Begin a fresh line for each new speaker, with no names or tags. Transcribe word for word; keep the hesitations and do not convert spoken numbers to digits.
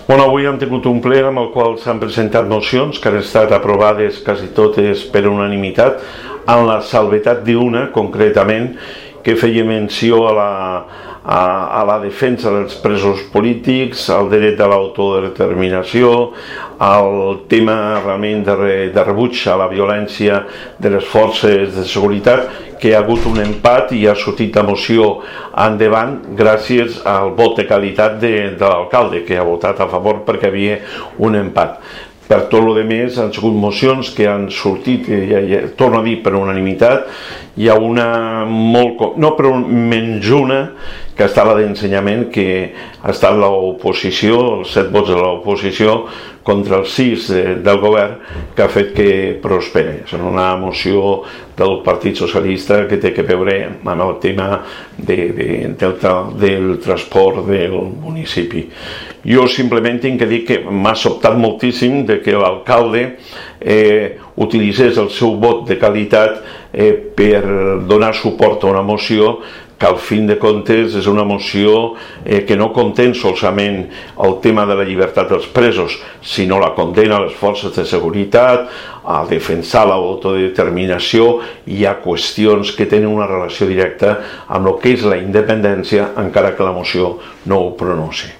Bueno, avui hem tingut un ple amb el qual s'han presentat mocions que han estat aprovades quasi totes per unanimitat, en la salvetat d'una, concretament, que feia menció a la, a, a la defensa dels presos polítics, al dret a l'autodeterminació, al tema realment de, re, de rebuig a la violència de les forces de seguretat, que hi ha hagut un empat i ha sortit la moció endavant gràcies al vot de qualitat de, de l'alcalde, que ha votat a favor perquè havia un empat. Per tot el demés han sigut mocions que han sortit, ja, ja, torno a dir, per unanimitat. Hi ha una molt... no, però menys una, que ha estat la d'ensenyament, que ha estat l'oposició, els set vots de l'oposició, contra els sis de, del govern, que ha fet que prosperi. És una moció del Partit Socialista que té que veure amb el tema de, de, del, del transport del municipi. Jo simplement tinc que dir que m'ha sobtat moltíssim de que l'alcalde eh, utilitzés el seu vot de qualitat eh, per donar suport a una moció que al fin de comptes és una moció eh, que no contén solament el tema de la llibertat dels presos, sinó la condena a les forces de seguretat, a defensar l'autodeterminació. Hi ha qüestions que tenen una relació directa amb el que és la independència, encara que la moció no ho pronuncia.